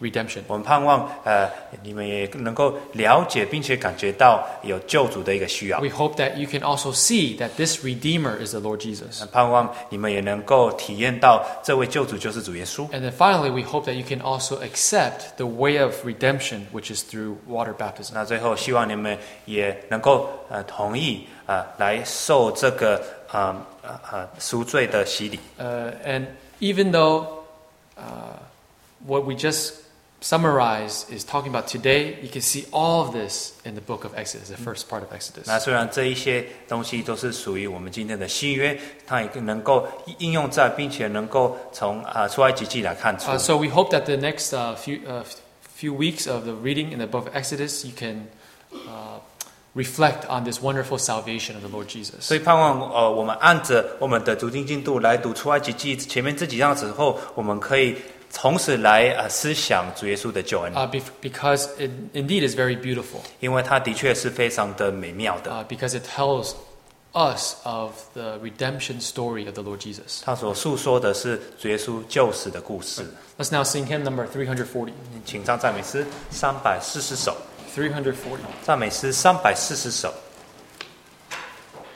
[SPEAKER 1] redemption.
[SPEAKER 2] 我们盼望你们也能够了解并且感觉到有救主的一个需要。
[SPEAKER 1] We hope that you can also see that this Redeemer is the Lord Jesus.
[SPEAKER 2] 盼望你们也能够体验到这位救主就是主耶稣。
[SPEAKER 1] And then finally, we hope that you can also accept the way of redemption, which is through water baptism.
[SPEAKER 2] 那最后，希望你们也能够同意来受这个赎罪的洗礼。
[SPEAKER 1] And even though what we just summarized is talking about today, you can see all of this in the book of Exodus, the first part of Exodus.
[SPEAKER 2] 那虽然这一些东西都是属于我们今天的新约，它也能够应用在，并且能够从出埃及记来看出。
[SPEAKER 1] So we hope that the next few weeks of the reading in the book of Exodus, you can reflect on this wonderful salvation of the Lord Jesus.
[SPEAKER 2] 所以盼望我们按着我们的读经进度来读出埃及记前面这几章之后，我们可以同时来思想主耶稣的救恩，
[SPEAKER 1] Because it indeed is very beautiful.
[SPEAKER 2] 因为它的确是非常的美妙的。
[SPEAKER 1] Because it tells us of the redemption story of the Lord Jesus.
[SPEAKER 2] 他所述说的是主耶稣救死的故事。
[SPEAKER 1] Let's now sing hymn number 340.
[SPEAKER 2] 请唱赞美诗340首。
[SPEAKER 1] 340.
[SPEAKER 2] 赞美诗340首。